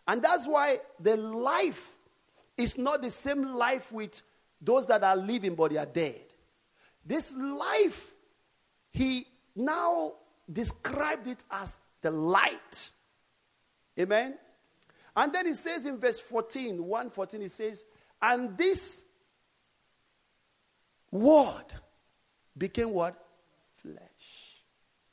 And that's why the life is not the same life with those that are living but they are dead. This life, he now described it as the light. Amen? And then he says in verse 14, 1:14, he says, and this word became what? Flesh.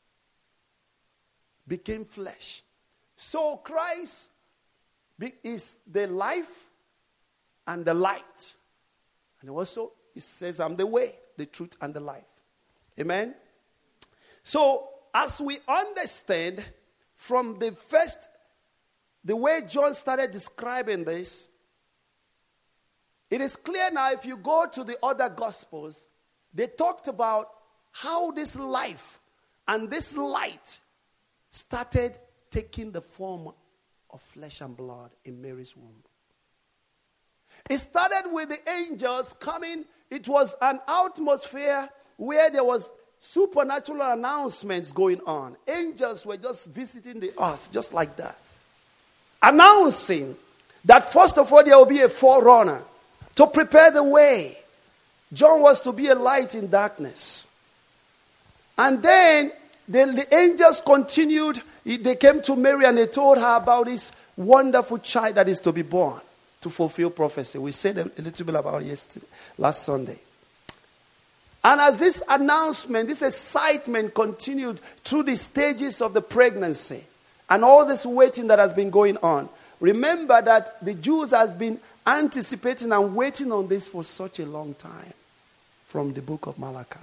Became flesh. So Christ is the life and the light. And also, it says, I'm the way, the truth, and the life. Amen? So, as we understand from the way John started describing this, it is clear now if you go to the other Gospels, they talked about how this life and this light started taking the form of flesh and blood in Mary's womb. It started with the angels coming. It was an atmosphere where there was supernatural announcements going on. Angels were just visiting the earth, just like that. Announcing that first of all there will be a forerunner to prepare the way. John was to be a light in darkness. And then the angels continued. They came to Mary and they told her about this wonderful child that is to be born to fulfill prophecy. We said a little bit about it last Sunday. And as this announcement, this excitement continued through the stages of the pregnancy and all this waiting that has been going on, remember that the Jews has been anticipating and waiting on this for such a long time from the book of Malachi.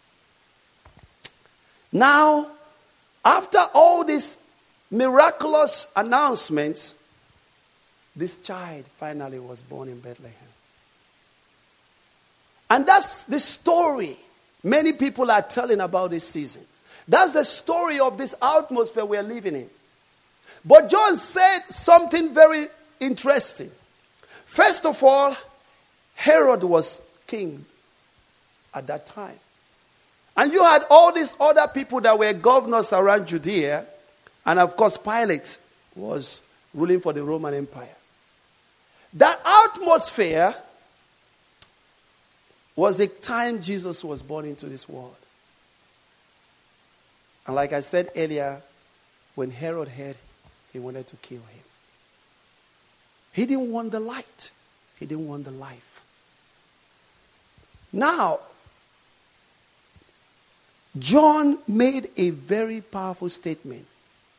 Now, after all these miraculous announcements, this child finally was born in Bethlehem. And that's the story many people are telling about this season. That's the story of this atmosphere we're living in. But John said something very interesting. First of all, Herod was king at that time. And you had all these other people that were governors around Judea. And of course, Pilate was ruling for the Roman Empire. That atmosphere was the time Jesus was born into this world. And like I said earlier, when Herod heard, he wanted to kill him. He didn't want the light. He didn't want the life. Now, John made a very powerful statement.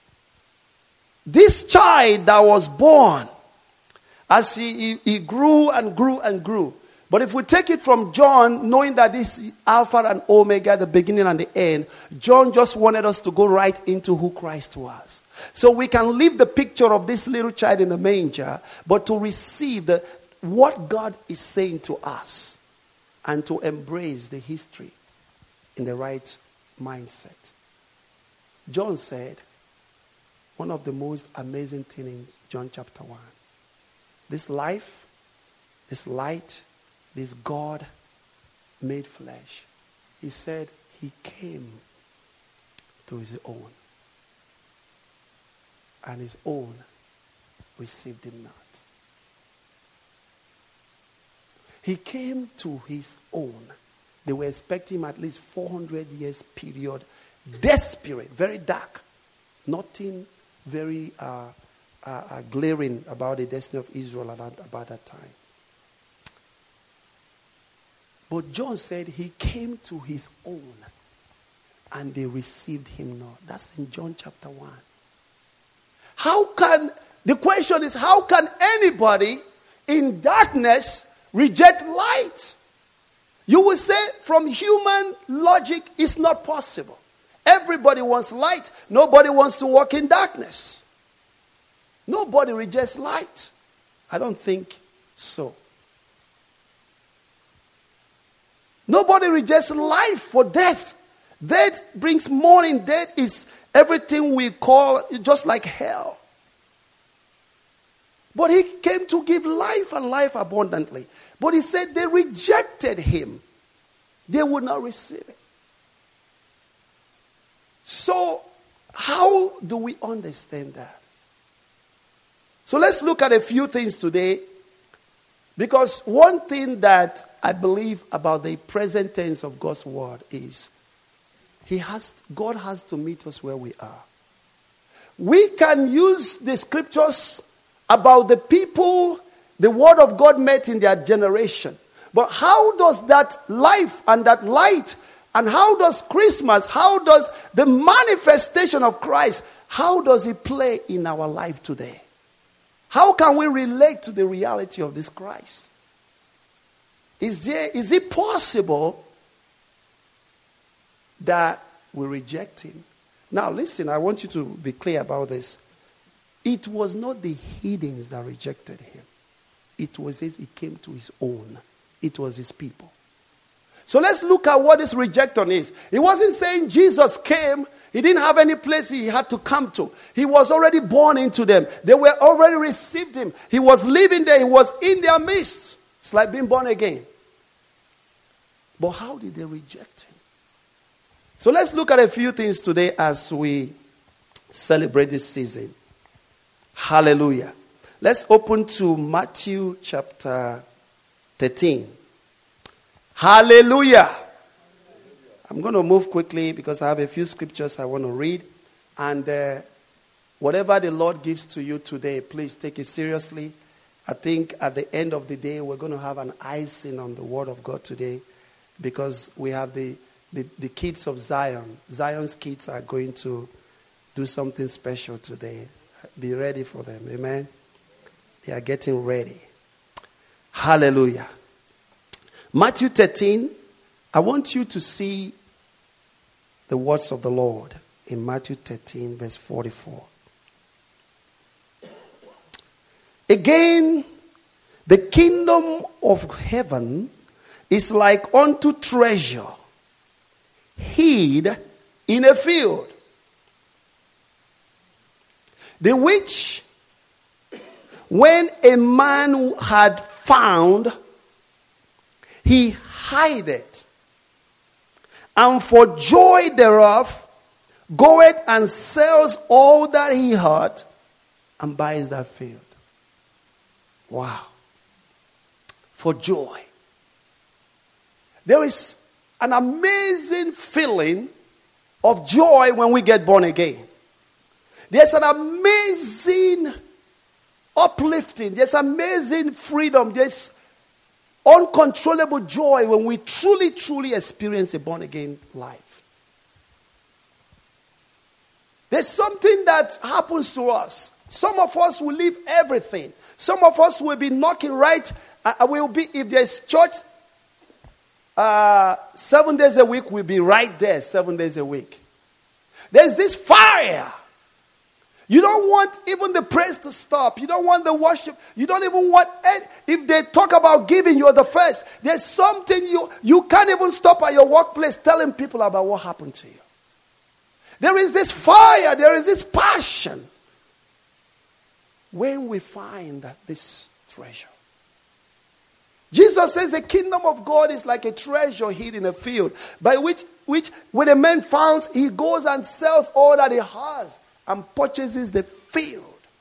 This child that was born, as he grew and grew and grew. But if we take it from John, knowing that this is Alpha and Omega, the beginning and the end, John just wanted us to go right into who Christ was. So we can leave the picture of this little child in the manger, but to receive what God is saying to us and to embrace the history in the right mindset. John said, one of the most amazing things in John chapter 1. This life, this light, this God made flesh. He said he came to his own. And his own received him not. He came to his own. They were expecting him at least 400 years period. Desperate, very dark. Nothing very glaring about the destiny of Israel about that time. But John said he came to his own and they received him not. That's in John chapter 1. The question is, how can anybody in darkness reject light? You will say from human logic, it's not possible. Everybody wants light. Nobody wants to walk in darkness. Nobody rejects light. I don't think so. Nobody rejects life for death. Death brings mourning. Death is everything we call just like hell. But he came to give life and life abundantly. But he said they rejected him. They would not receive it. So, how do we understand that? So let's look at a few things today. Because one thing that I believe about the present tense of God's word is God has to meet us where we are. We can use the scriptures about the people the word of God met in their generation. But how does that life and that light, and how does Christmas, how does the manifestation of Christ, how does it play in our life today? How can we relate to the reality of this Christ? Is it possible that we reject him? Now listen, I want you to be clear about this. It was not the heathens that rejected him. It was as he came to his own. It was his people. So let's look at what this rejection is. He wasn't saying Jesus came. He didn't have any place he had to come to. He was already born into them. They were already received him. He was living there. He was in their midst. It's like being born again. But how did they reject him? So let's look at a few things today as we celebrate this season. Hallelujah. Let's open to Matthew chapter 13. Hallelujah. I'm going to move quickly because I have a few scriptures I want to read. And whatever the Lord gives to you today, please take it seriously. I think at the end of the day, we're going to have an icing on the word of God today because we have the kids of Zion. Zion's kids are going to do something special today. Be ready for them. Amen. They are getting ready. Hallelujah. Matthew 13, I want you to see the words of the Lord in Matthew 13, verse 44. Again, the kingdom of heaven is like unto treasure hid in a field, the which when a man had found, he hid it, and for joy thereof goeth and sells all that he had and buys that field. Wow. For joy. There is an amazing feeling of joy when we get born again. There's an amazing uplifting. There's amazing freedom. There's uncontrollable joy when we truly, truly experience a born again life. There's something that happens to us. Some of us will leave everything. Some of us will be knocking right. Will be, if there's church 7 days a week, we'll be right there 7 days a week. There's this fire. You don't want even the praise to stop. You don't want the worship. You don't even want, if they talk about giving, you're the first. There's something you can't even stop at your workplace telling people about what happened to you. There is this fire. There is this passion. When we find this treasure. Jesus says the kingdom of God is like a treasure hid in a field, by which when a man finds, he goes and sells all that he has and purchases the field.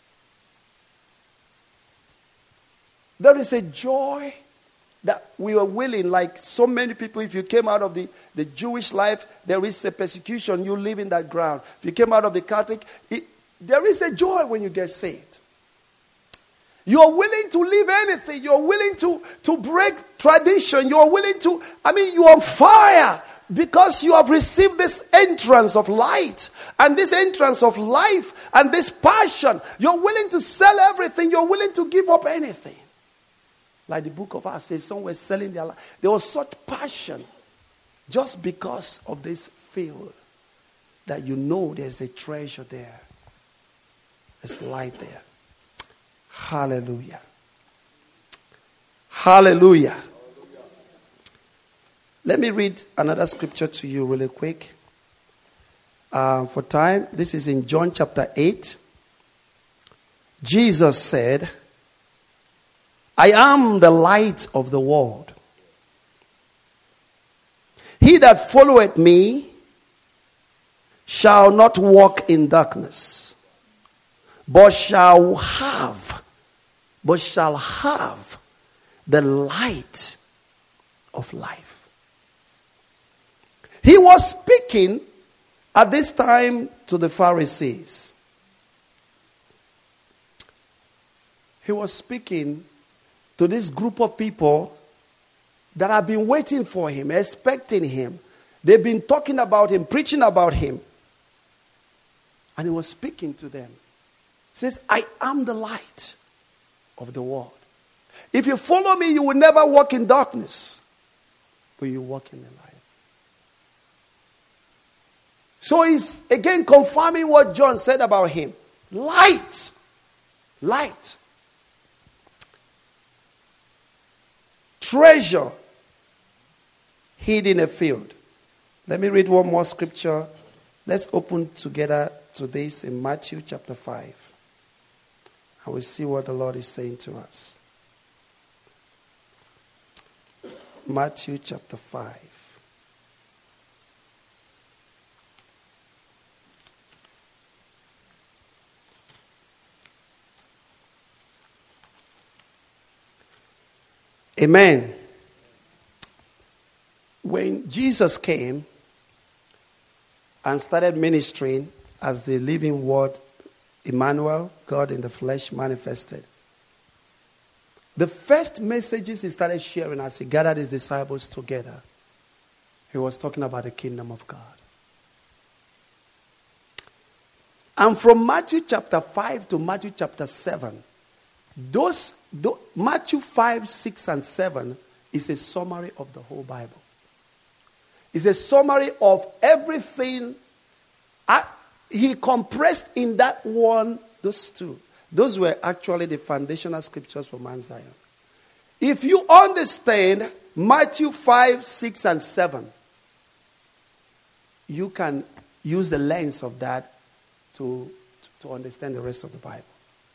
There is a joy that we are willing, like so many people, if you came out of the Jewish life, there is a persecution, you live in that ground. If you came out of the Catholic, there is a joy when you get saved. You're willing to leave anything. You're willing to break tradition. You're willing to, you're on fire because you have received this entrance of light and this entrance of life and this passion. You're willing to sell everything. You're willing to give up anything. Like the book of Acts says, some were selling their life. There was such passion just because of this field that you know there's a treasure there. There's light there. Hallelujah. Hallelujah. Let me read another scripture to you really quick. For time, this is in John chapter 8. Jesus said, I am the light of the world. He that followeth me shall not walk in darkness, but shall have but shall have the light of life. He was speaking at this time to the Pharisees. He was speaking to this group of people that have been waiting for him, expecting him. They've been talking about him, preaching about him. And he was speaking to them. He says, I am the light of the world. If you follow me, you will never walk in darkness, but you walk in the light. So he's again confirming what John said about him. Light. Light. Treasure hid in a field. Let me read one more scripture. Let's open together to this in Matthew chapter 5. And we'll see what the Lord is saying to us. Matthew chapter 5. Amen. When Jesus came and started ministering as the living word, Emmanuel, God in the flesh manifested, the first messages he started sharing as he gathered his disciples together, he was talking about the kingdom of God. And from Matthew chapter 5 to Matthew chapter 7, Matthew 5, 6, and 7 is a summary of the whole Bible. It's a summary of everything. He compressed in that one, those two. Those were actually the foundational scriptures for Mount Zion. If you understand Matthew 5, 6, and 7, you can use the lens of that to understand the rest of the Bible.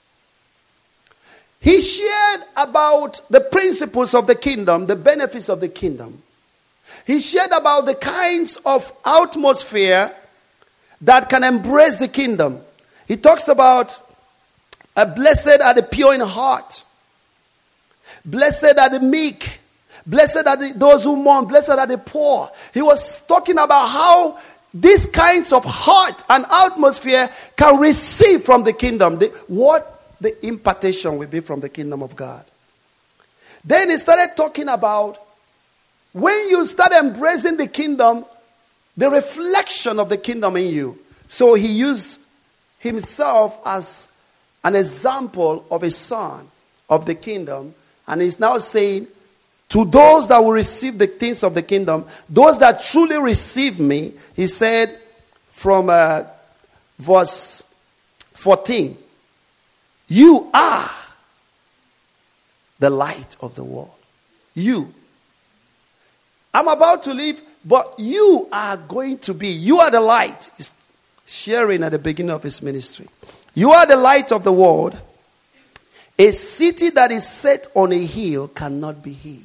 He shared about the principles of the kingdom, the benefits of the kingdom. He shared about the kinds of atmosphere that can embrace the kingdom. He talks about blessed are the pure in heart, blessed are the meek, blessed are those who mourn, blessed are the poor. He was talking about how these kinds of heart and atmosphere can receive from the kingdom. What the impartation will be from the kingdom of God. Then he started talking about when you start embracing the kingdom, the reflection of the kingdom in you. So he used himself as an example of a son of the kingdom. And he's now saying, to those that will receive the things of the kingdom, those that truly receive me, he said from verse 14, you are the light of the world. You. I'm about to leave, but you are going to be. You are the light. He's sharing at the beginning of his ministry. You are the light of the world. A city that is set on a hill cannot be hid.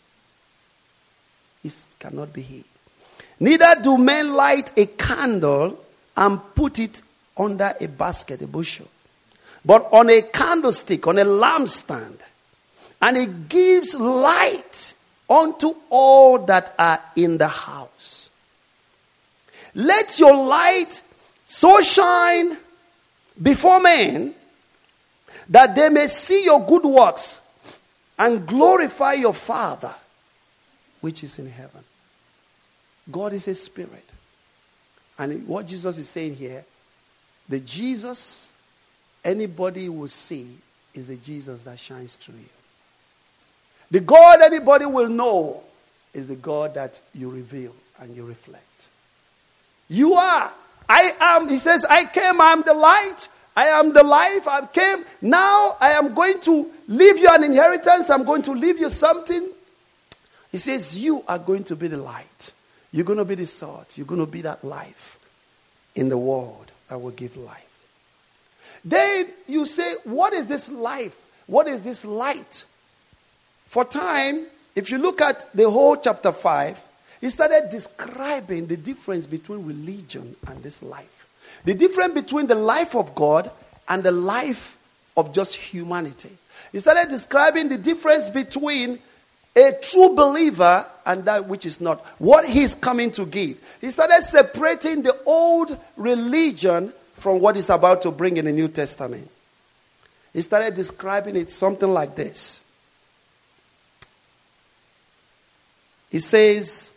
It cannot be hid. Neither do men light a candle and put it under a basket, a bushel, but on a candlestick, on a lampstand. And it gives light unto all that are in the house. Let your light so shine before men that they may see your good works and glorify your Father which is in heaven. God is a spirit. And what Jesus is saying here, the Jesus anybody will see is the Jesus that shines through you. The God anybody will know is the God that you reveal and you reflect. You are. I am. He says, I came, I am the light. I am the life. I came. Now I am going to leave you an inheritance. I'm going to leave you something. He says, you are going to be the light. You're going to be the salt. You're going to be that life in the world that will give life. Then you say, what is this life? What is this light? For time, if you look at the whole chapter 5, he started describing the difference between religion and this life. The difference between the life of God and the life of just humanity. He started describing the difference between a true believer and that which is not. What he's coming to give. He started separating the old religion from what he's about to bring in the New Testament. He started describing it something like this. He says,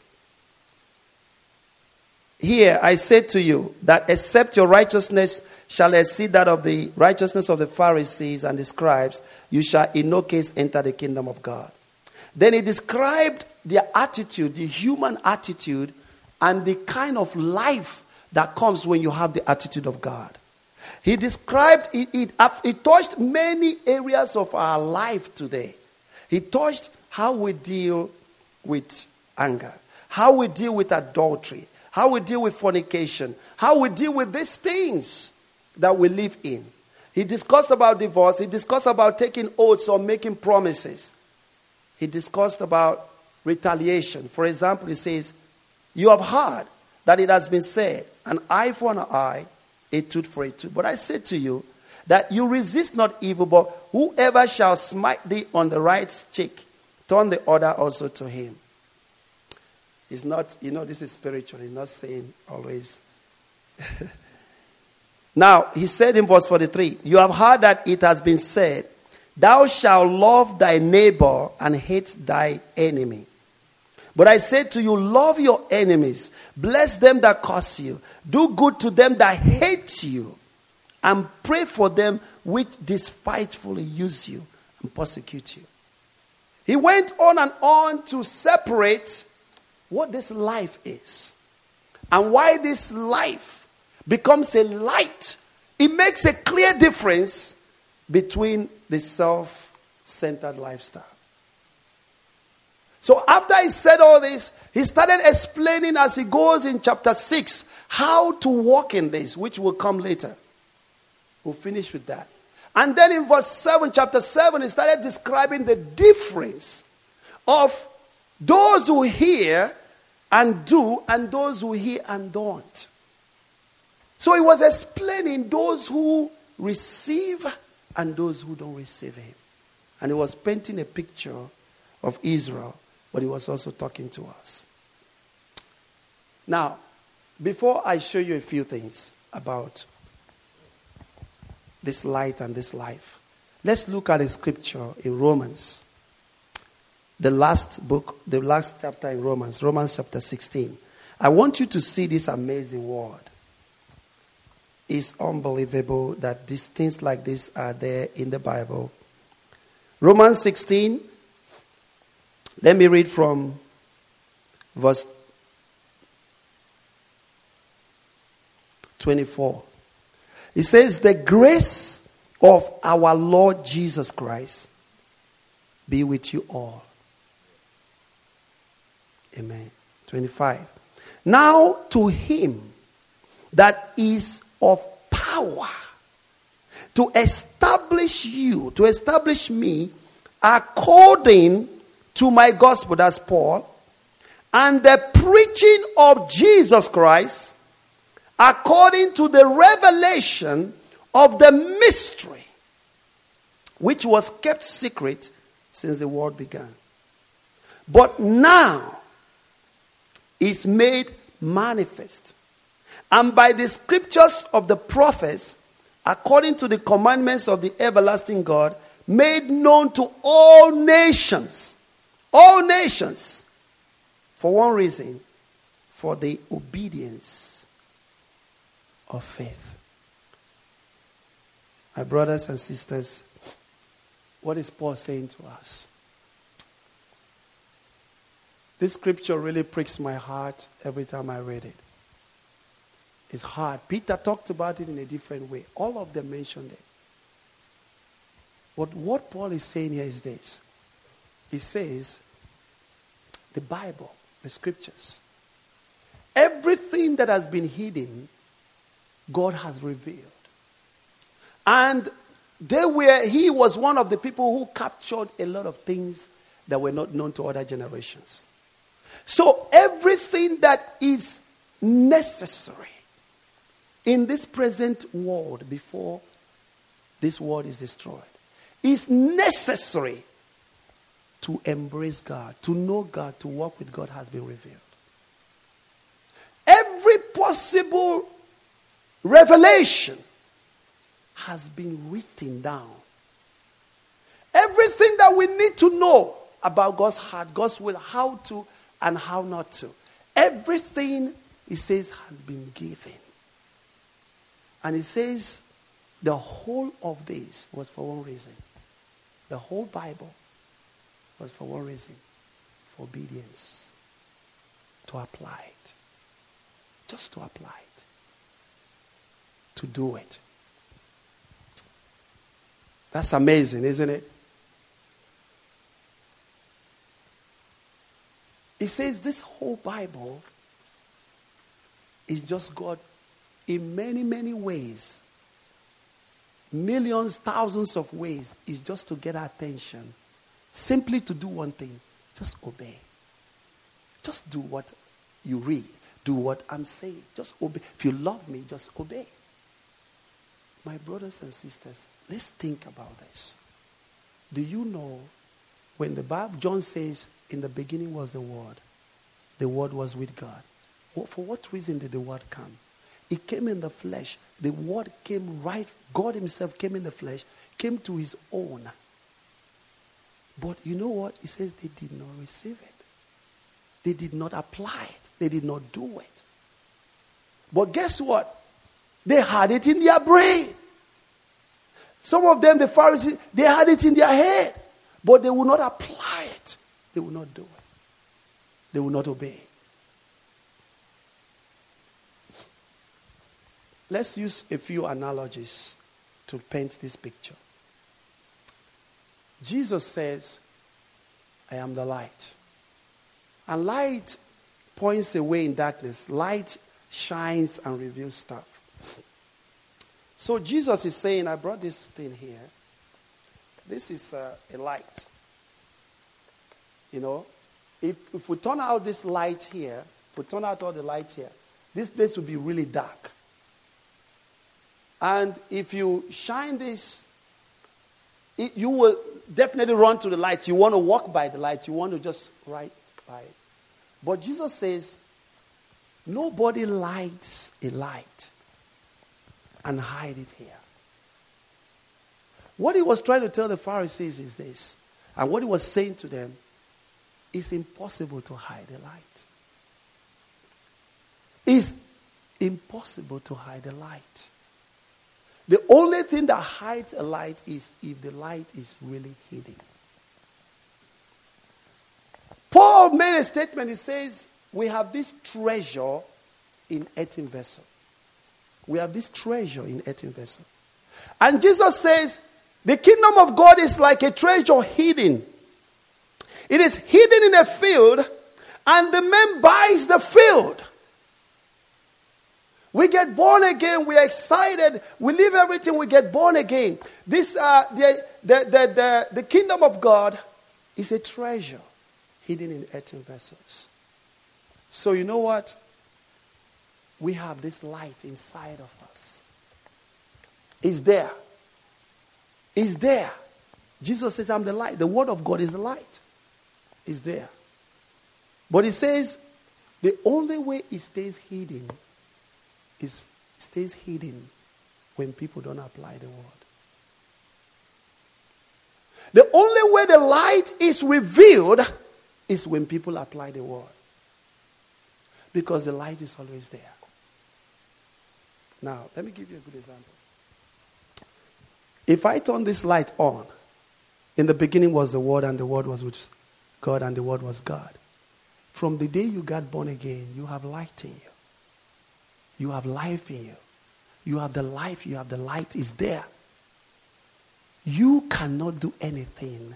here I say to you that except your righteousness shall exceed that of the righteousness of the Pharisees and the scribes, you shall in no case enter the kingdom of God. Then he described their attitude, the human attitude, and the kind of life that comes when you have the attitude of God. He described it touched many areas of our life today. He touched how we deal with anger, how we deal with adultery, how we deal with fornication, how we deal with these things that we live in. He discussed about divorce. He discussed about taking oaths or making promises. He discussed about retaliation. For example, he says, you have heard that it has been said, an eye for an eye, a tooth for a tooth. But I say to you that you resist not evil, but whoever shall smite thee on the right cheek, turn the other also to him. It's not, this is spiritual. He's not saying always. Now, he said in verse 43, you have heard that it has been said, thou shalt love thy neighbor and hate thy enemy. But I say to you, love your enemies, bless them that curse you, do good to them that hate you, and pray for them which despitefully use you and persecute you. He went on and on to separate what this life is and why this life becomes a light. It makes a clear difference between the self-centered lifestyle. So after he said all this, he started explaining as he goes in chapter 6 how to walk in this, which will come later. We'll finish with that. And then in verse 7, chapter 7, he started describing the difference of those who hear and do and those who hear and don't. So he was explaining those who receive and those who don't receive him. And he was painting a picture of Israel, but he was also talking to us. Now, before I show you a few things about this light and this life, let's look at a scripture in Romans. The last chapter in Romans chapter 16. I want you to see this amazing word. It's unbelievable that these things like this are there in the Bible. Romans 16. Let me read from verse 24. It says, the grace of our Lord Jesus Christ be with you all. Amen. 25. Now to him that is of power to establish you, to establish me according to my gospel, that's Paul, and the preaching of Jesus Christ according to the revelation of the mystery which was kept secret since the world began, but now is made manifest, and by the scriptures of the prophets, according to the commandments of the everlasting God, made known to all nations, for one reason, for the obedience of faith. My brothers and sisters, what is Paul saying to us? This scripture really pricks my heart every time I read it. It's hard. Peter talked about it in a different way. All of them mentioned it. But what Paul is saying here is this. He says, the Bible, the scriptures, everything that has been hidden, God has revealed. And he was one of the people who captured a lot of things that were not known to other generations. So everything that is necessary in this present world before this world is destroyed. It's necessary to embrace God, to know God, to walk with God has been revealed. Every possible revelation has been written down. Everything that we need to know about God's heart, God's will, how to and how not to. Everything, he says, has been given. And he says the whole of this was for one reason. The whole Bible was for one reason. For obedience. To apply it. Just to apply it. To do it. That's amazing, isn't it? It says this whole Bible is just God in many, many ways. Millions, thousands of ways is just to get our attention. Simply to do one thing. Just obey. Just do what you read. Do what I'm saying. Just obey. If you love me, just obey. My brothers and sisters, let's think about this. Do you know when the Bible, John says, in the beginning was the Word was with God. For what reason did the Word come? It came in the flesh. The Word came right, God himself came in the flesh, came to his own. But you know what? He says they did not receive it. They did not apply it. They did not do it. But guess what? They had it in their brain. Some of them, the Pharisees, they had it in their head. But they will not apply it. They will not do it. They will not obey. Let's use a few analogies to paint this picture. Jesus says, I am the light. And light points away in darkness. Light shines and reveals stuff. So Jesus is saying, I brought this thing here. This is a light. You know, if we turn out this light here, if we turn out all the lights here, this place will be really dark. And if you shine this, you will definitely run to the light. You want to walk by the light. You want to just right by it. But Jesus says, nobody lights a light and hide it here. What he was trying to tell the Pharisees is this. And what he was saying to them, it's impossible to hide a light. It's impossible to hide a light. The only thing that hides a light is if the light is really hidden. Paul made a statement. He says, we have this treasure in earthen vessel. We have this treasure in earthen vessel. And Jesus says, the kingdom of God is like a treasure hidden. It is hidden in a field, and the man buys the field. We get born again. We are excited. We leave everything. We get born again. This, the kingdom of God is a treasure hidden in earthen vessels. So you know what? We have this light inside of us. It's there. It's there. Jesus says, I'm the light. The word of God is the light. It's there. But he says, the only way it stays hidden stays hidden when people don't apply the word. The only way the light is revealed is when people apply the word. Because the light is always there. Now, let me give you a good example. If I turn this light on, in the beginning was the Word, and the Word was with God, and the Word was God. From the day you got born again, you have light in you. You have life in you. You have the life, you have the light is there. You cannot do anything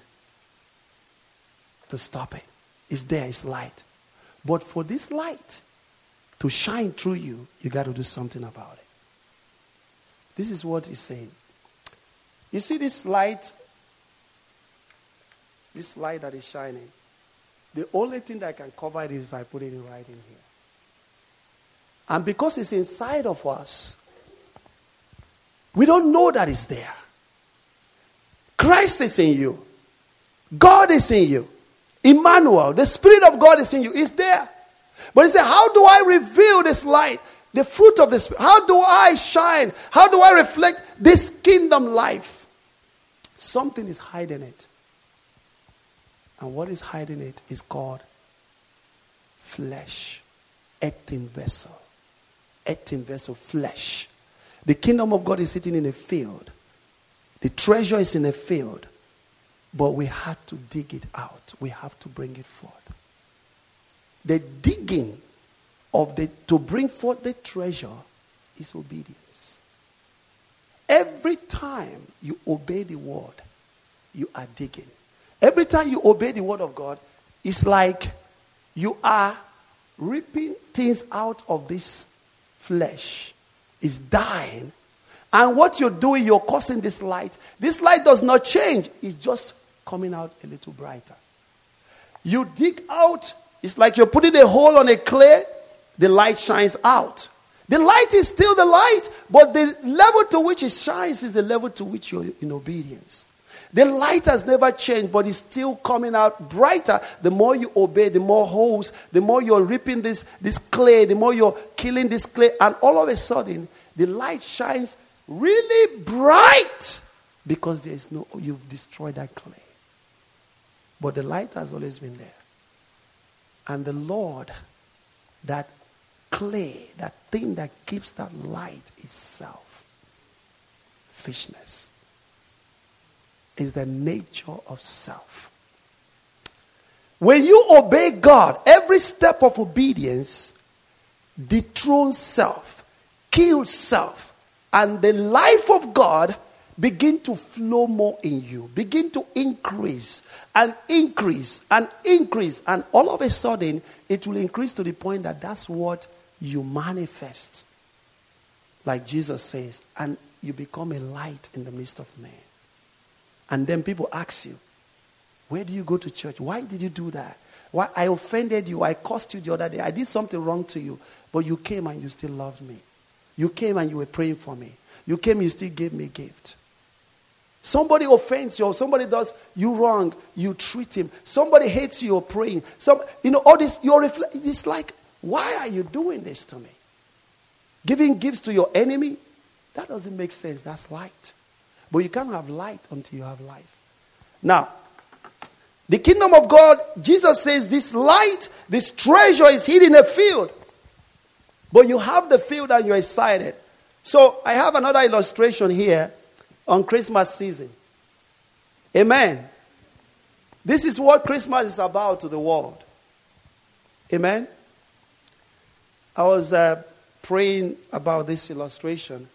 to stop it. It's there, it's light. But for this light to shine through you, you got to do something about it. This is what he's saying. You see this light that is shining? The only thing that can cover it is if I put it right in here. And because it's inside of us, we don't know that it's there. Christ is in you. God is in you. Emmanuel, the Spirit of God is in you. It's there. But he said, how do I reveal this light? The fruit of the Spirit. How do I shine? How do I reflect this kingdom life? Something is hiding it. And what is hiding it is called flesh. Earthen vessel. Earthen vessel, flesh. The kingdom of God is sitting in a field. The treasure is in a field. But we have to dig it out. We have to bring it forth. The digging to bring forth the treasure is obedience. Every time you obey the word, you are digging. Every time you obey the word of God, it's like you are ripping things out of this flesh. It's dying. And what you're doing, you're causing this light. This light does not change. It's just coming out a little brighter. You dig out. It's like you're putting a hole on a clay. The light shines out. The light is still the light, but the level to which it shines is the level to which you're in obedience. The light has never changed, but it's still coming out brighter. The more you obey, the more holes, the more you're ripping this clay, the more you're killing this clay, and all of a sudden, the light shines really bright because you've destroyed that clay. But the light has always been there. And the Lord, that clay, that thing that keeps that light is self. Fishness is the nature of self. When you obey God, every step of obedience dethrones self, kills self, and the life of God begin to flow more in you, begin to increase and increase and increase, and all of a sudden it will increase to the point that that's what you manifest, like Jesus says, and you become a light in the midst of men. And then people ask you, where do you go to church? Why did you do that? Why I offended you? I cursed you the other day. I did something wrong to you, but you came and you still loved me. You came and you were praying for me. You came, you still gave me a gift. Somebody offends you, or somebody does you wrong, you treat him. Somebody hates you, you're praying. All this, it's like, why are you doing this to me? Giving gifts to your enemy? That doesn't make sense. That's light. But you can't have light until you have life. Now, the kingdom of God, Jesus says this light, this treasure is hidden in a field. But you have the field and you're excited. So I have another illustration here on Christmas season. Amen. This is what Christmas is about to the world. Amen. I was praying about this illustration,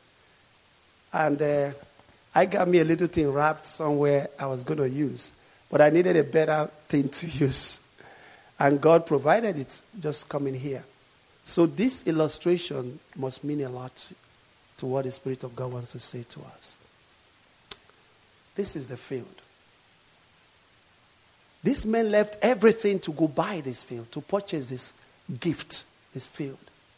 and I got me a little thing wrapped somewhere I was going to use, but I needed a better thing to use. And God provided it just coming here. So this illustration must mean a lot to what the Spirit of God wants to say to us. This is the field. This man left everything to go buy this field, to purchase this gift, this field.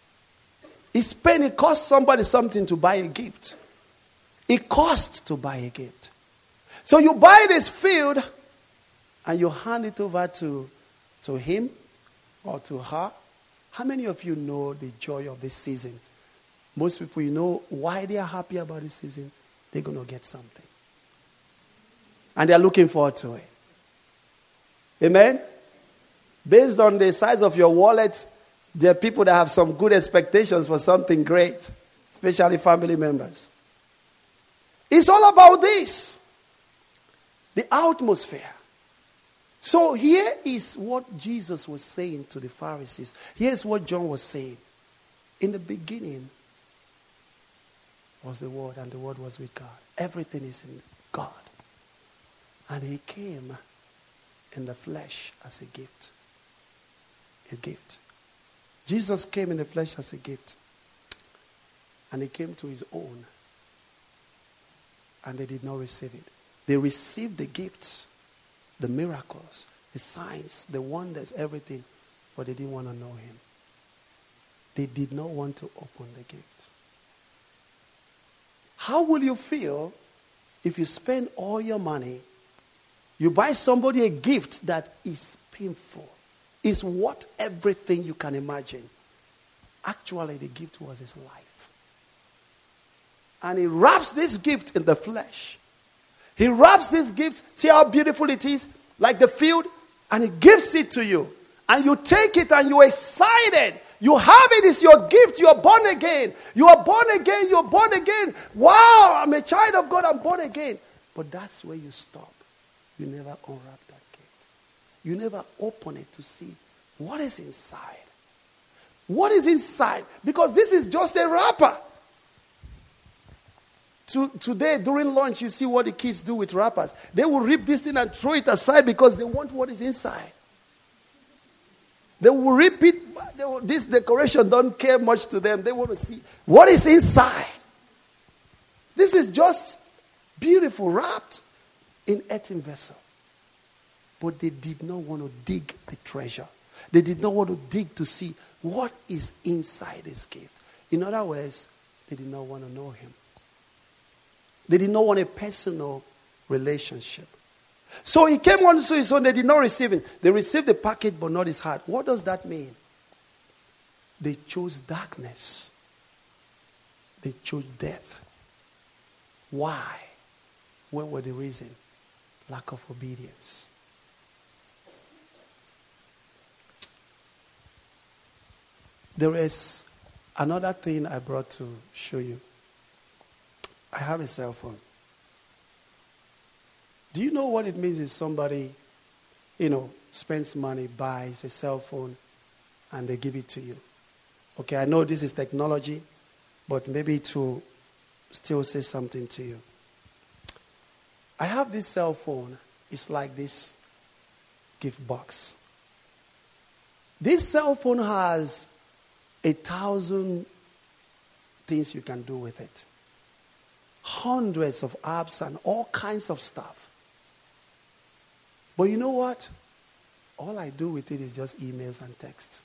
It cost somebody something to buy a gift. It costs to buy a gift. So you buy this field and you hand it over to him or to her. How many of you know the joy of this season? Most people, you know why they are happy about this season? They're going to get something. And they're looking forward to it. Amen? Based on the size of your wallet, there are people that have some good expectations for something great, especially family members. It's all about this. The atmosphere. So here is what Jesus was saying to the Pharisees. Here's what John was saying. In the beginning was the Word, and the Word was with God. Everything is in God. And he came in the flesh as a gift. A gift. Jesus came in the flesh as a gift. And he came to his own. And they did not receive it. They received the gifts, the miracles, the signs, the wonders, everything. But they didn't want to know him. They did not want to open the gift. How will you feel if you spend all your money, you buy somebody a gift that is painful, is worth everything you can imagine. Actually, the gift was his life. And he wraps this gift in the flesh. He wraps this gift, see how beautiful it is, like the field, and he gives it to you. And you take it and you're excited. You have it, it's your gift, you are born again. You are born again, you're born again. Wow, I'm a child of God, I'm born again. But that's where you stop. You never unwrap that gift. You never open it to see what is inside. What is inside? Because this is just a wrapper. Today, during lunch, you see what the kids do with wrappers. They will rip this thing and throw it aside because they want what is inside. They will rip it. This decoration don't care much to them. They want to see what is inside. This is just beautiful, wrapped in earthen vessel. But they did not want to dig the treasure. They did not want to dig to see what is inside this gift. In other words, they did not want to know him. They did not want a personal relationship. So he came on to his own. They did not receive him. They received the package, but not his heart. What does that mean? They chose darkness. They chose death. Why? What were the reason? Lack of obedience. There is another thing I brought to show you. I have a cell phone. Do you know what it means if somebody, spends money, buys a cell phone, and they give it to you? Okay, I know this is technology, but maybe to still say something to you. I have this cell phone. It's like this gift box. This cell phone has 1,000 things you can do with it. Hundreds of apps and all kinds of stuff. But you know what? All I do with it is just emails and text.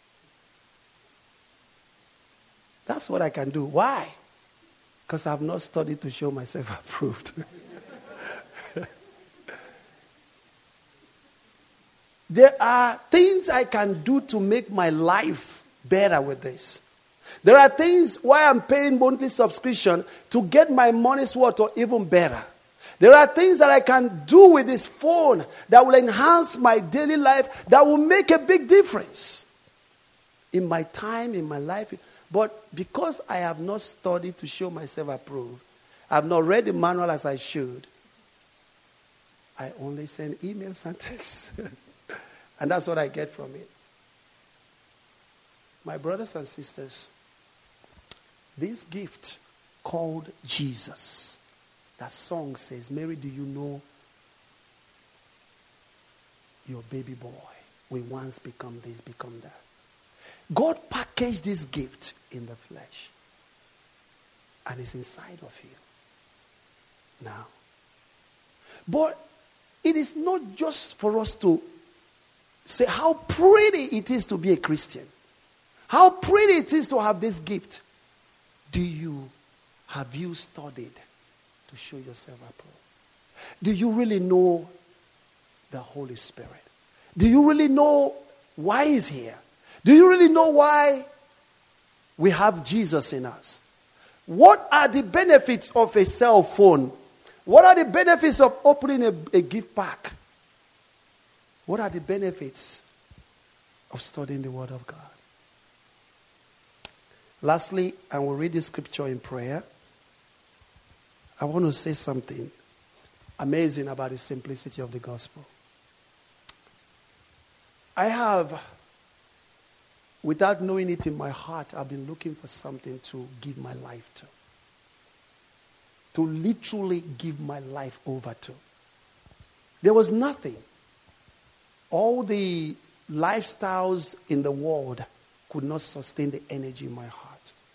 That's what I can do. Why? Because I have not studied to show myself approved. There are things I can do to make my life better with this. There are things why I'm paying monthly subscription to get my money's worth or even better. There are things that I can do with this phone that will enhance my daily life, that will make a big difference in my time, in my life. But because I have not studied to show myself approved, I have not read the manual as I should, I only send emails and texts. And that's what I get from it. My brothers and sisters, this gift called Jesus, that song says, Mary, do you know your baby boy will once become this, become that. God packaged this gift in the flesh. And it's inside of you now. But it is not just for us to say how pretty it is to be a Christian. How pretty it is to have this gift. Have you studied to show yourself approved? Do you really know the Holy Spirit? Do you really know why He's here? Do you really know why we have Jesus in us? What are the benefits of a cell phone? What are the benefits of opening a gift pack? What are the benefits of studying the Word of God? Lastly, I will read the scripture in prayer. I want to say something amazing about the simplicity of the gospel. I have, without knowing it in my heart, I've been looking for something to give my life to. To literally give my life over to. There was nothing. All the lifestyles in the world could not sustain the energy in my heart.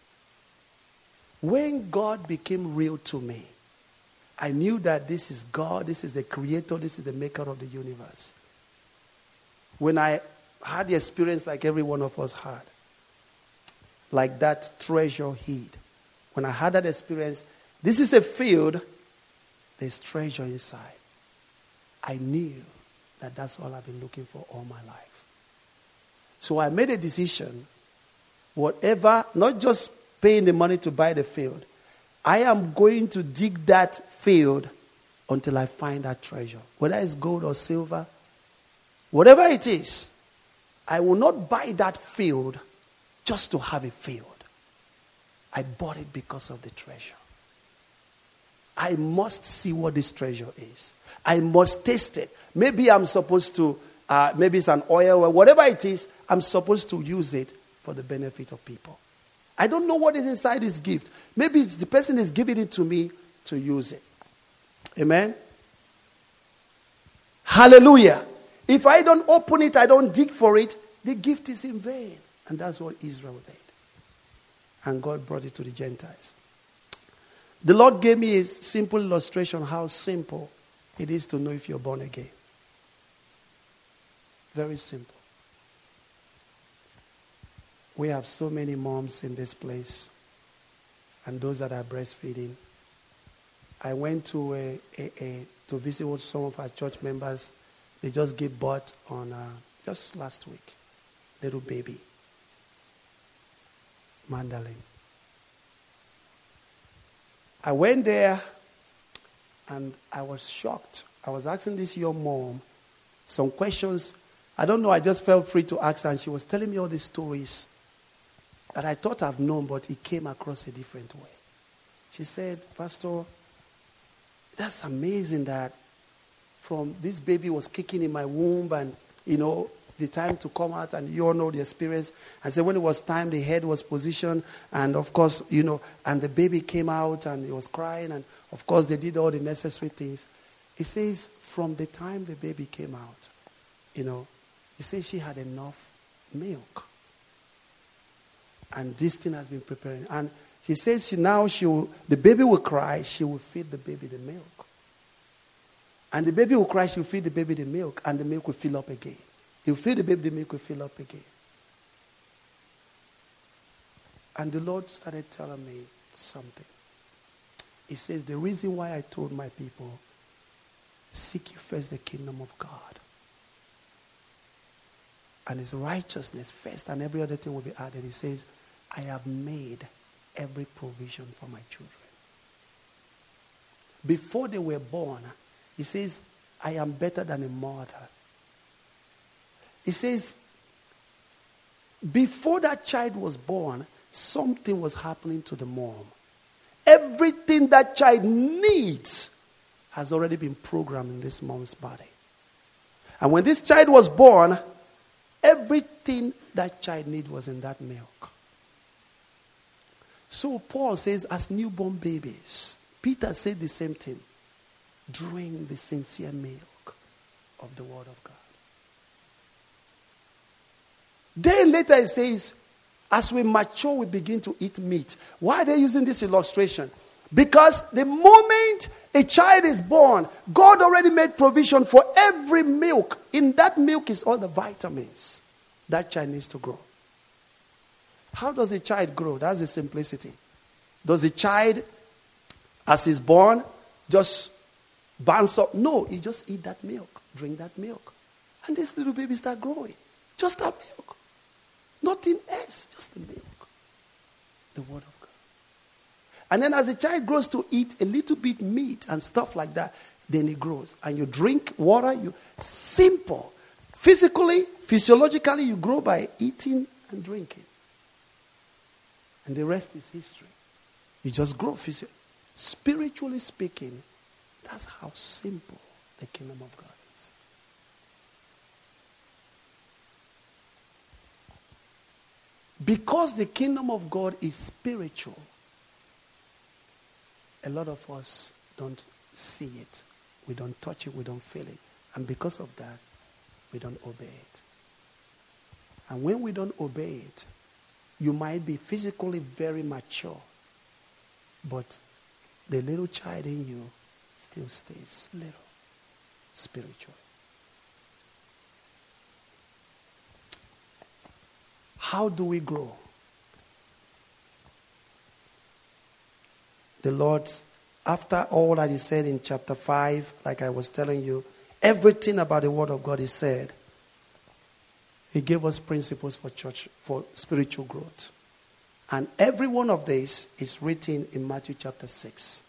When God became real to me, I knew that this is God, this is the creator, this is the maker of the universe. When I had the experience like every one of us had, like that treasure hid. When I had that experience, this is a field There's treasure inside. I knew that that's all I've been looking for all my life. So I made a decision, whatever, not just paying the money to buy the field, I am going to dig that field until I find that treasure. Whether it's gold or silver, whatever it is, I will not buy that field just to have a field. I bought it because of the treasure. I must see what this treasure is. I must taste it. Maybe I'm supposed to, maybe it's an oil or whatever it is, I'm supposed to use it for the benefit of people. I don't know what is inside this gift. Maybe it's the person is giving it to me to use it. Amen? Hallelujah. If I don't open it, I don't dig for it, the gift is in vain. And that's what Israel did. And God brought it to the Gentiles. The Lord gave me a simple illustration how simple it is to know if you're born again. Very simple. We have so many moms in this place and those that are breastfeeding. I went to to visit with some of our church members. They just gave birth on just last week. Little baby. Mandolin. I went there and I was shocked. I was asking this young mom some questions. I don't know, I just felt free to ask her, and she was telling me all these stories that I thought I've known, but it came across a different way. She said, Pastor, that's amazing that from this baby was kicking in my womb and, the time to come out, and you all know the experience. I said when it was time, the head was positioned, and of course, and the baby came out and he was crying, and of course they did all the necessary things. It says from the time the baby came out, it says she had enough milk. And this thing has been preparing. And she says the baby will cry, she will feed the baby the milk. And the baby will cry, she will feed the baby the milk, and the milk will fill up again. He'll feed the baby, the milk will fill up again. And the Lord started telling me something. He says, the reason why I told my people, seek you first the kingdom of God and his righteousness first, and every other thing will be added. He says, I have made every provision for my children. Before they were born, he says, I am better than a mother. He says, before that child was born, something was happening to the mom. Everything that child needs has already been programmed in this mom's body. And when this child was born, everything that child needed was in that milk. So Paul says, as newborn babies, Peter said the same thing. Drink the sincere milk of the word of God. Then later it says, as we mature, we begin to eat meat. Why are they using this illustration? Because the moment a child is born, God already made provision for every milk. In that milk is all the vitamins that child needs to grow. How does a child grow? That's the simplicity. Does a child, as he's born, just bounce up? No, you just eat that milk, drink that milk. And this little baby start growing. Just that milk. Nothing else, just the milk. The word of God. And then as the child grows to eat a little bit meat and stuff like that, then it grows. And you drink water, simple. Physically, physiologically, you grow by eating and drinking. And the rest is history. You just grow physically. Spiritually speaking, that's how simple the kingdom of God is. Because the kingdom of God is spiritual, a lot of us don't see it. We don't touch it. We don't feel it. And because of that, we don't obey it. And when we don't obey it, you might be physically very mature, but the little child in you still stays little, spiritual. How do we grow? The Lord After all that is said in chapter 5, like I was telling you, everything about the word of God is said. He gave us principles for church, for spiritual growth. And every one of these is written in Matthew chapter 6.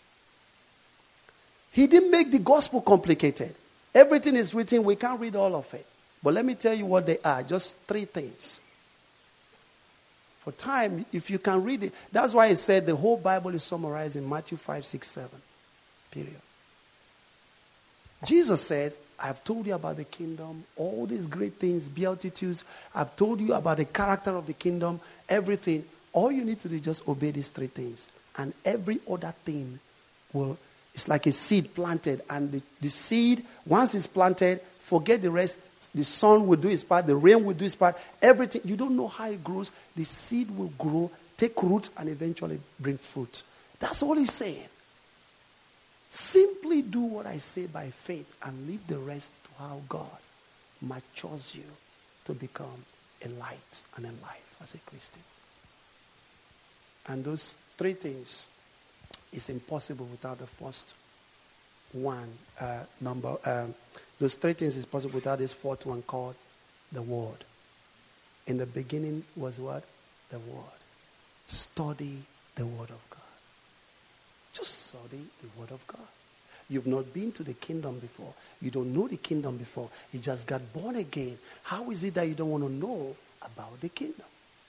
He didn't make the gospel complicated. Everything is written. We can't read all of it. But let me tell you what they are. Just 3 things. For time, if you can read it. That's why he said the whole Bible is summarized in Matthew 5, 6, 7. Period. Jesus said, I've told you about the kingdom, all these great things, beatitudes. I've told you about the character of the kingdom, everything. All you need to do is just obey these 3 things. And every other thing will, it's like a seed planted. And the seed, once it's planted, forget the rest. The sun will do its part, the rain will do its part, everything. You don't know how it grows. The seed will grow, take root, and eventually bring fruit. That's all he's saying. Simply do what I say by faith and leave the rest to how God matures you to become a light and a life as a Christian. And those 3 things is impossible without the first one. Those 3 things is possible without this 4th one called the Word. In the beginning was what? The Word. Study the Word of God. Just study the Word of God. You've not been to the kingdom before. You don't know the kingdom before. You just got born again. How is it that you don't want to know about the kingdom?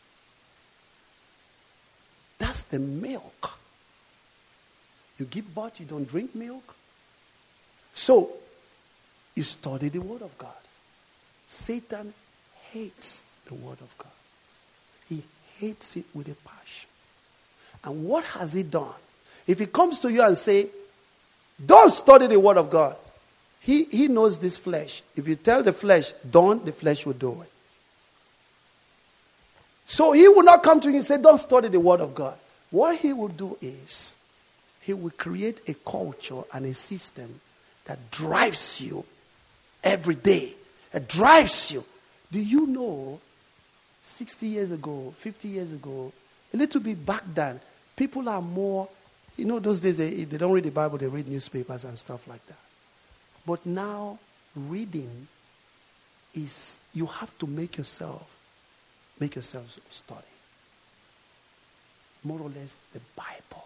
That's the milk. You give birth, you don't drink milk. So, you study the Word of God. Satan hates the Word of God. He hates it with a passion. And what has he done? If he comes to you and say, don't study the Word of God, he knows this flesh. If you tell the flesh, don't, the flesh will do it. So he will not come to you and say, don't study the Word of God. What he will do is, he will create a culture and a system that drives you every day. It drives you. Do you know, 60 years ago, 50 years ago, a little bit back then, people are more, those days, if they don't read the Bible, they read newspapers and stuff like that. But now, reading is, you have to make yourself study. More or less, the Bible.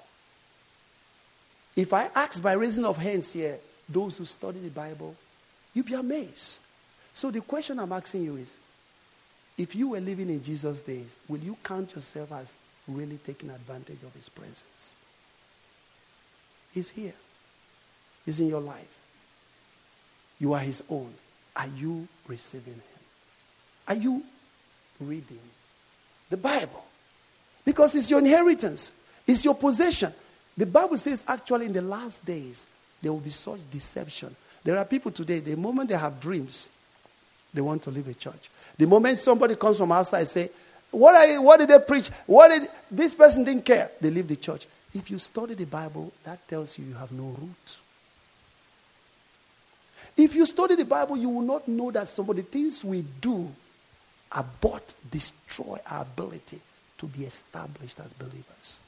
If I ask by raising of hands here, those who study the Bible, you'd be amazed. So the question I'm asking you is, if you were living in Jesus' days, will you count yourself as really taking advantage of his presence? He's here. He's in your life. You are his own. Are you receiving him? Are you reading the Bible? Because it's your inheritance. It's your possession. The Bible says actually in the last days, there will be such deception. There are people today, the moment they have dreams, they want to leave a church. The moment somebody comes from outside and say, what did they preach? This person didn't care. They leave the church. If you study the Bible, that tells you have no root. If you study the Bible, you will not know that some of the things we do abort, destroy our ability to be established as believers.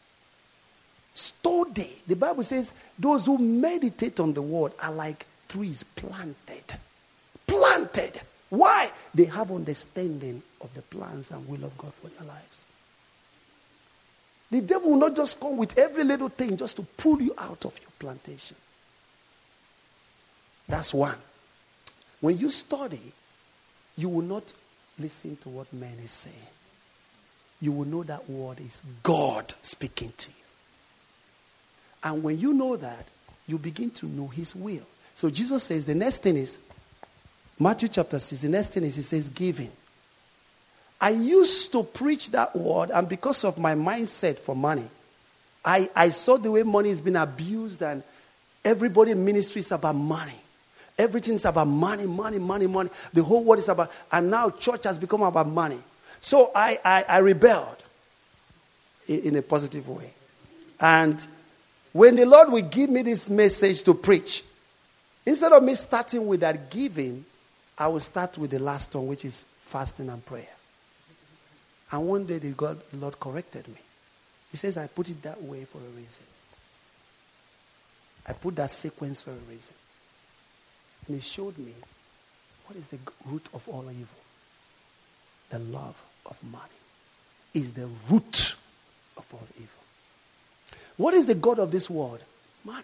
Study. The Bible says those who meditate on the word are like trees planted. Planted. Why? They have understanding of the plans and will of God for their lives. The devil will not just come with every little thing just to pull you out of your plantation. That's one. When you study, you will not listen to what man is saying. You will know that word is God speaking to you. And when you know that, you begin to know his will. So Jesus says the next thing is, Matthew chapter 6, the next thing is, he says giving. I used to preach that word, and because of my mindset for money, I saw the way money is being abused, and everybody in ministry is about money. Everything is about money, money, money, money. The whole world is about, and now church has become about money. So I rebelled in a positive way. And when the Lord will give me this message to preach, instead of me starting with that giving, I will start with the last one, which is fasting and prayer. And one day the Lord corrected me. He says, I put it that way for a reason. I put that sequence for a reason. And he showed me what is the root of all evil. The love of money is the root of all evil. What is the God of this world? Money.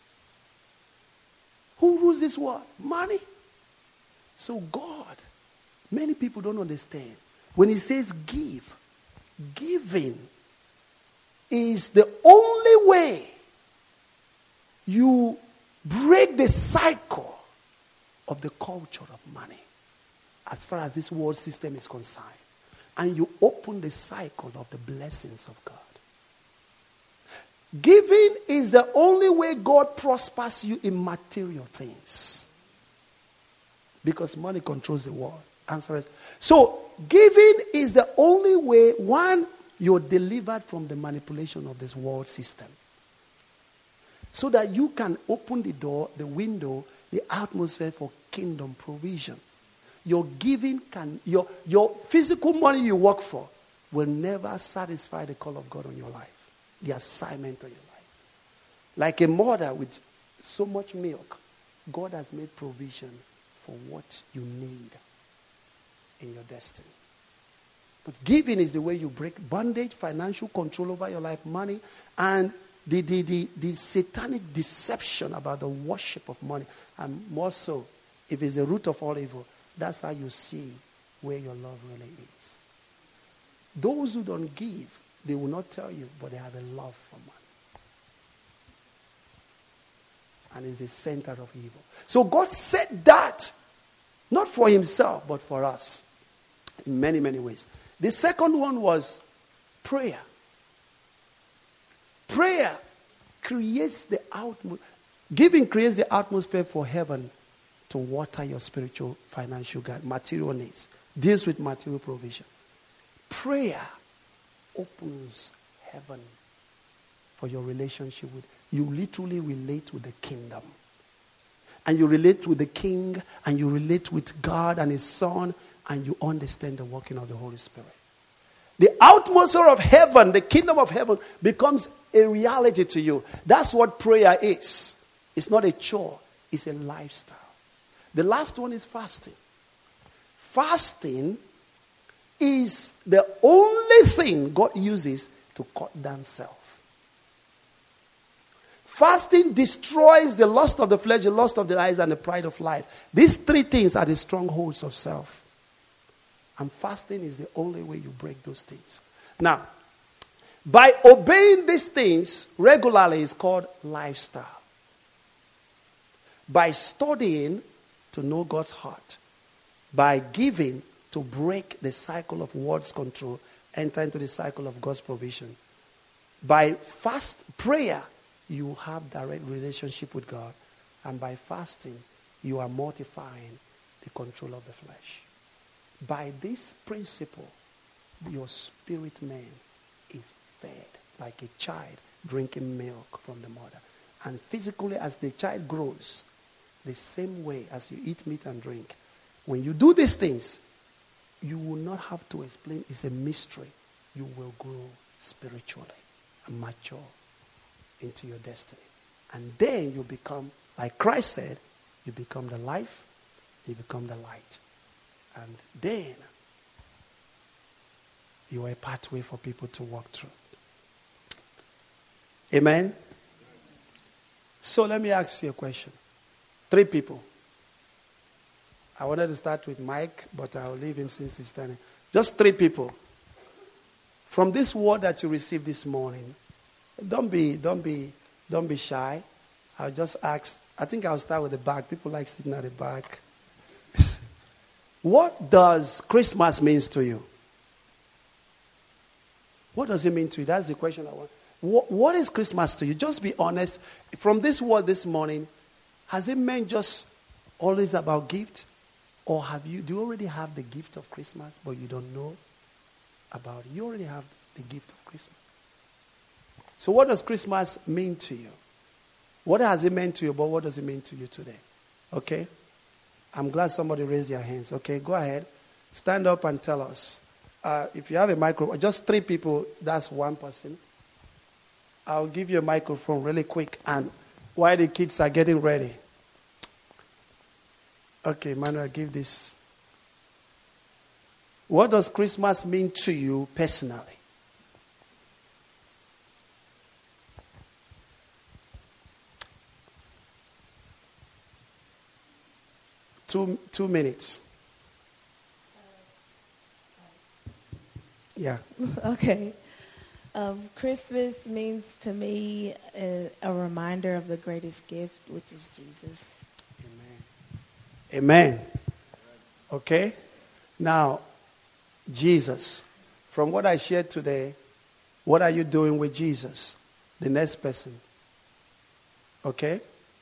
Who rules this world? Money. So God, many people don't understand. When he says give, giving is the only way you break the cycle of the culture of money as far as this world system is concerned. And you open the cycle of the blessings of God. Giving is the only way God prospers you in material things. Because money controls the world. Answer is. So, giving is the only way, one, you're delivered from the manipulation of this world system. So that you can open the door, the window, the atmosphere for kingdom provision. Your giving can, your physical money you work for will never satisfy the call of God on your life. The assignment on your life. Like a mother with so much milk, God has made provision for what you need in your destiny. But giving is the way you break bondage, financial control over your life, money, and the satanic deception about the worship of money. And more so, if it's the root of all evil, that's how you see where your love really is. Those who don't give, they will not tell you, but they have a love for money. And it's the center of evil. So God said that, not for himself, but for us. In many, many ways. The second one was prayer. Prayer creates the atmosphere. Giving creates the atmosphere for heaven to water your spiritual, financial, material needs. Deals with material provision. Prayer opens heaven for your relationship with. You literally relate with the kingdom. And you relate with the king, and you relate with God and his son, and you understand the working of the Holy Spirit. The atmosphere of heaven, the kingdom of heaven, becomes a reality to you. That's what prayer is. It's not a chore, it's a lifestyle. The last one is fasting. Fasting is the only thing God uses to cut down self. Fasting destroys the lust of the flesh, the lust of the eyes, and the pride of life. These three things are the strongholds of self. And fasting is the only way you break those things. Now, by obeying these things regularly is called lifestyle. By studying to know God's heart. By giving to break the cycle of world's control, enter into the cycle of God's provision. By fast prayer, you have direct relationship with God. And by fasting, you are mortifying the control of the flesh. By this principle, your spirit man is fed like a child drinking milk from the mother. And physically, as the child grows, the same way as you eat meat and drink, when you do these things, you will not have to explain. It's a mystery. You will grow spiritually and mature into your destiny. And then you become, like Christ said, you become the life, you become the light. And then you are a pathway for people to walk through. Amen? So let me ask you a question. 3 people. I wanted to start with Mike, but I'll leave him since he's standing. Just 3 people. From this word that you received this morning, don't be shy. I'll just ask. I think I'll start with the back. People like sitting at the back. What does Christmas mean to you? What does it mean to you? That's the question I want. What is Christmas to you? Just be honest. From this word this morning, has it meant just always about gift? Or do you already have the gift of Christmas, but you don't know about it? You already have the gift of Christmas. So what does Christmas mean to you? What has it meant to you, but what does it mean to you today? Okay? I'm glad somebody raised their hands. Okay, go ahead. Stand up and tell us. If you have a microphone, just 3 people, that's 1 person. I'll give you a microphone really quick. And While the kids are getting ready. Okay, Manuel, give this. What does Christmas mean to you personally? Two minutes. Yeah. Okay. Christmas means to me a reminder of the greatest gift, which is Jesus. Amen. Okay? Now, Jesus. From what I shared today, what are you doing with Jesus? The next person. Okay?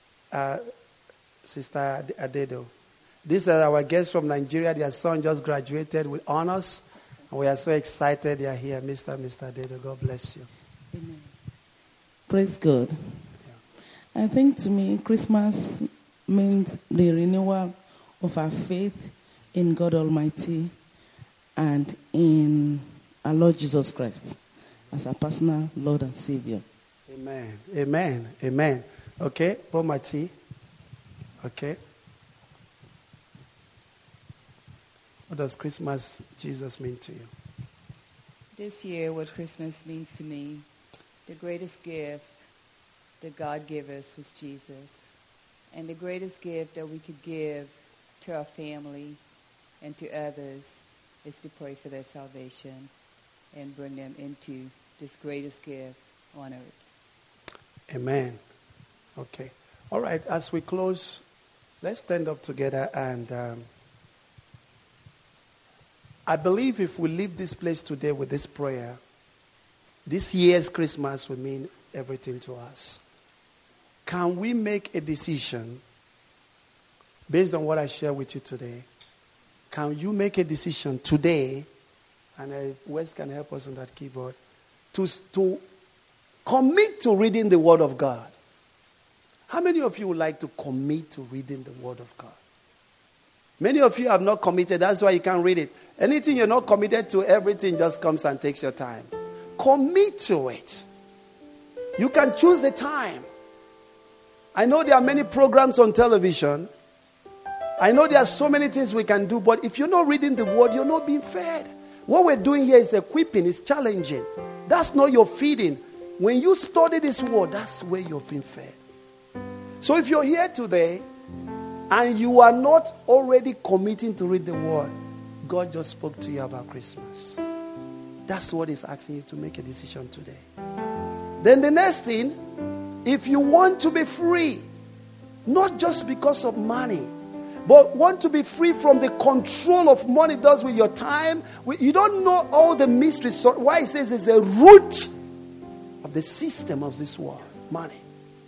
Sister Adedo. These are our guests from Nigeria. Their son just graduated with honors. And we are so excited they are here. Mr. Adedo, God bless you. Amen. Praise God. Yeah. I think to me, Christmas means the renewal of our faith in God Almighty and in our Lord Jesus Christ as our personal Lord and Savior. Amen. Amen. Amen. Okay, pour my tea. Okay. What does Christmas, Jesus, mean to you? This year, what Christmas means to me, the greatest gift that God gave us was Jesus. And the greatest gift that we could give to our family and to others is to pray for their salvation and bring them into this greatest gift on earth. Amen. Okay. All right, as we close, let's stand up together and I believe if we leave this place today with this prayer, this year's Christmas will mean everything to us. Can we make a decision based on what I share with you today? Can you make a decision today, and Wes can help us on that keyboard, to commit to reading the Word of God? How many of you would like to commit to reading the Word of God? Many of you have not committed. That's why you can't read it. Anything you're not committed to, everything just comes and takes your time. Commit to it. You can choose the time. I know there are many programs on television. I know there are so many things we can do, but if you're not reading the Word, you're not being fed. What we're doing here is equipping, it's challenging. That's not your feeding. When you study this Word, that's where you're being fed. So if you're here today, and you are not already committing to read the Word, God just spoke to you about Christmas. That's what He's asking you to make a decision today. Then the next thing, if you want to be free, not just because of money, but want to be free from the control of money does with your time, you don't know all the mysteries. So why it says it's a root of the system of this world, money.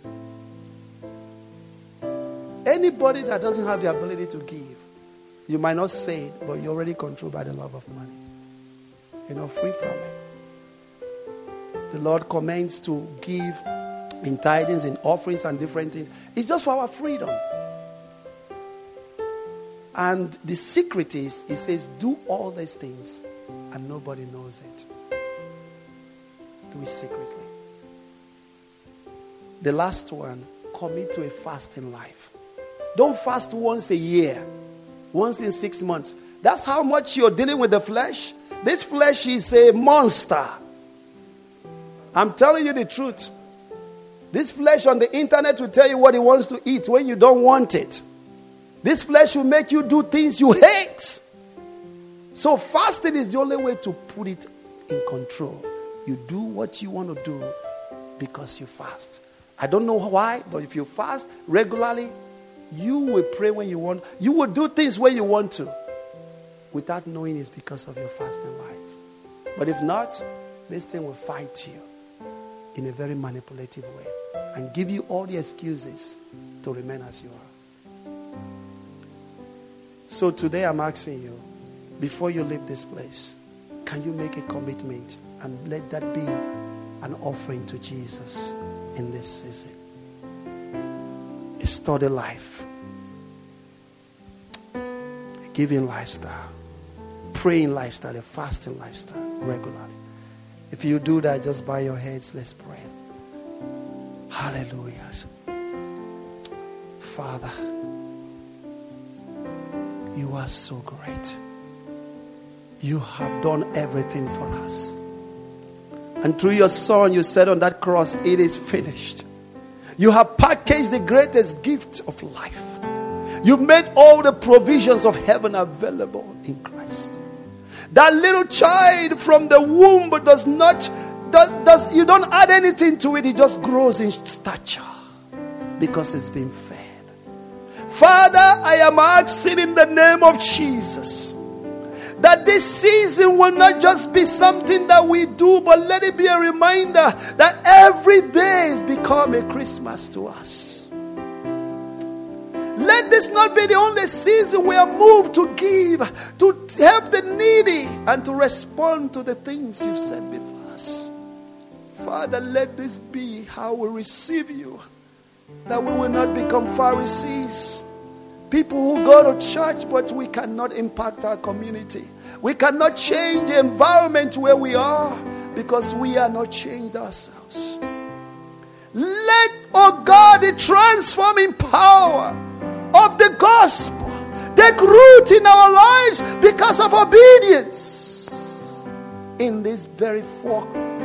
Anybody that doesn't have the ability to give, you might not say it, but you're already controlled by the love of money. You're not free from it. The Lord commands to give in tithings, in offerings, and different things. It's just for our freedom. And the secret is, He says, do all these things, and nobody knows it. Do it secretly. The last one, commit to a fasting life. Don't fast once a year, once in 6 months. That's how much you're dealing with the flesh. This flesh is a monster. I'm telling you the truth. This flesh on the internet will tell you what it wants to eat when you don't want it. This flesh will make you do things you hate. So fasting is the only way to put it in control. You do what you want to do because you fast. I don't know why, but if you fast regularly, you will pray when you want. You will do things when you want to without knowing it's because of your fasting life. But if not, this thing will fight you in a very manipulative way and give you all the excuses to remain as you are. So today I'm asking you, before you leave this place, can you make a commitment and let that be an offering to Jesus in this season? A study life, a giving lifestyle, praying lifestyle, a fasting lifestyle regularly. If you do that, just bow your heads. Let's pray. Hallelujah. Father, you are so great. You have done everything for us. And through your Son, you said on that cross, it is finished. You have packaged the greatest gift of life. You made all the provisions of heaven available in Christ. That little child from the womb you don't add anything to it. It just grows in stature because it's been fed. Father, I am asking in the name of Jesus that this season will not just be something that we do, but let it be a reminder that every day has become a Christmas to us. Let this not be the only season we are moved to give, to help the needy, and to respond to the things you said before us. Father, let this be how we receive you, that we will not become Pharisees, people who go to church but we cannot impact our community. We cannot change the environment where we are because we are not changed ourselves. Let, oh God, the transforming power of the gospel take root in our lives because of obedience in these very four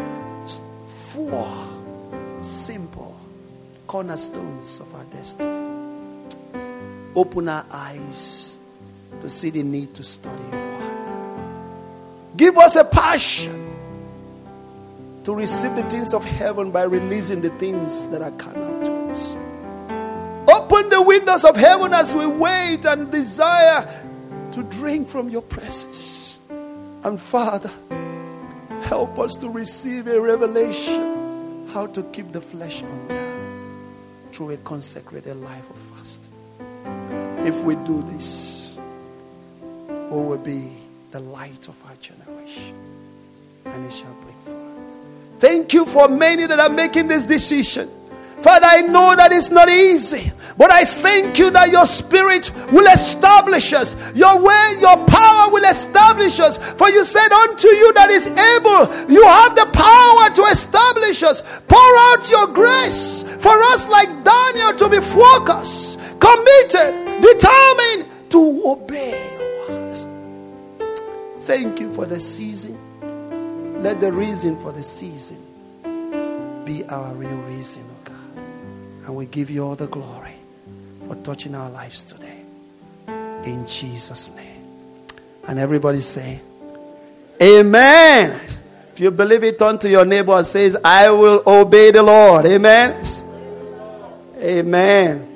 simple cornerstones of our destiny. Open our eyes to see the need to study your word. Give us a passion to receive the things of heaven by releasing the things that are carnal to us. Open the windows of heaven as we wait and desire to drink from your presence. And Father, help us to receive a revelation how to keep the flesh under through a consecrated life of fasting. If we do this, we will be the light of our generation, and it shall break forth. Thank you for many that are making this decision. Father, I know that it's not easy, but I thank you that your spirit will establish us. Your way, your power will establish us. For you said unto you that is able, you have the power to establish us. Pour out your grace for us like Daniel to be focused, committed, determined to obey your words. Thank you for the season. Let the reason for the season be our real reason, oh God. And we give you all the glory for touching our lives today. In Jesus' name. And everybody say, Amen. If you believe it, turn to your neighbor and say, I will obey the Lord. Amen. Amen.